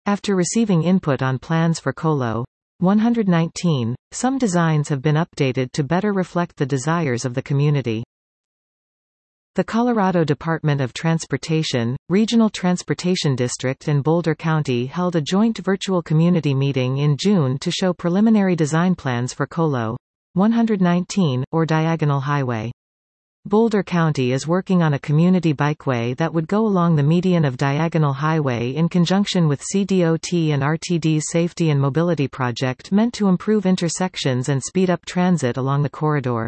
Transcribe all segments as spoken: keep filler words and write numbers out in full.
After receiving input on plans for Colo one nineteen, some designs have been updated to better reflect the desires of the community. The Colorado Department of Transportation, Regional Transportation District and Boulder County held a joint virtual community meeting in June to show preliminary design plans for Colo one nineteen, or Diagonal Highway. Boulder County is working on a community bikeway that would go along the median of Diagonal Highway in conjunction with C D O T and R T D's Safety and Mobility Project meant to improve intersections and speed up transit along the corridor.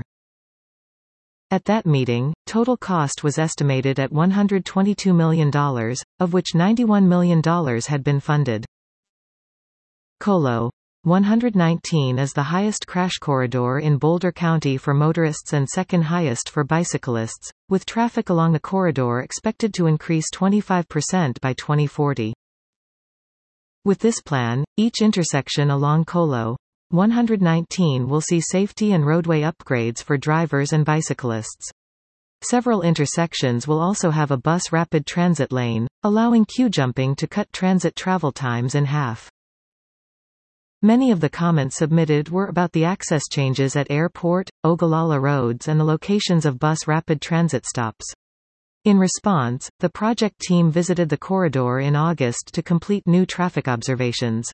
At that meeting, total cost was estimated at one hundred twenty-two million dollars, of which ninety-one million dollars had been funded. Colo one nineteen is the highest crash corridor in Boulder County for motorists and second highest for bicyclists, with traffic along the corridor expected to increase twenty-five percent by twenty forty. With this plan, each intersection along Colo one nineteen will see safety and roadway upgrades for drivers and bicyclists. Several intersections will also have a bus rapid transit lane, allowing queue jumping to cut transit travel times in half. Many of the comments submitted were about the access changes at Airport, Ogallala roads and the locations of bus rapid transit stops. In response, the project team visited the corridor in August to complete new traffic observations.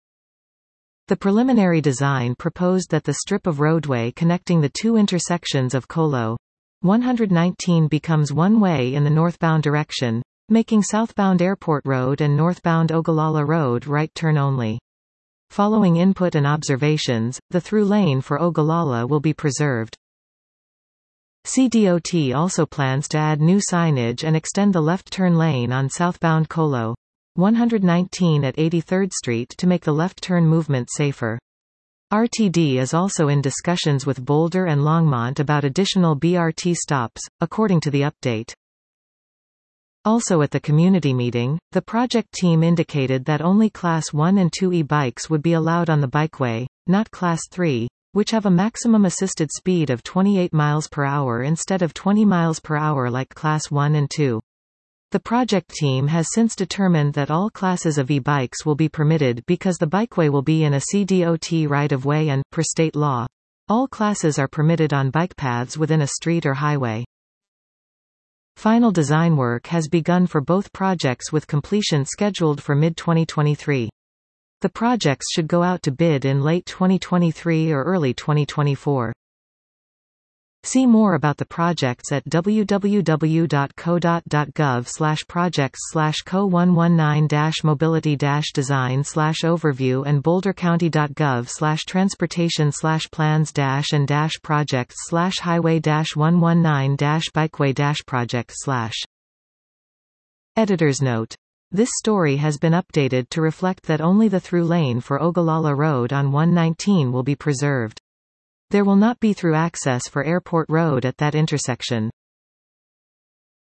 The preliminary design proposed that the strip of roadway connecting the two intersections of Colo one nineteen becomes one-way in the northbound direction, making southbound Airport Road and northbound Ogallala Road right turn only. Following input and observations, the through lane for Ogallala will be preserved. C D O T also plans to add new signage and extend the left turn lane on southbound Colo one nineteen at eighty-third Street to make the left turn movement safer. R T D is also in discussions with Boulder and Longmont about additional B R T stops, according to the update. Also at the community meeting, the project team indicated that only Class one and two e-bikes would be allowed on the bikeway, not Class three, which have a maximum assisted speed of twenty-eight miles per hour instead of twenty miles per hour like Class one and two. The project team has since determined that all classes of e-bikes will be permitted because the bikeway will be in a C D O T right-of-way and, per state law, all classes are permitted on bike paths within a street or highway. Final design work has begun for both projects with completion scheduled for mid twenty twenty-three. The projects should go out to bid in late twenty twenty-three or early twenty twenty-four. See more about the projects at w w w dot c o d o t dot gov slash projects slash c o one nineteen dash mobility dash design slash overview and boulder county dot gov slash transportation slash plans dash and dash projects slash highway dash one nineteen dash bikeway dash project slash. Editor's note. This story has been updated to reflect that only the through lane for Ogallala Road on one nineteen will be preserved. There will not be through access for Airport Road at that intersection.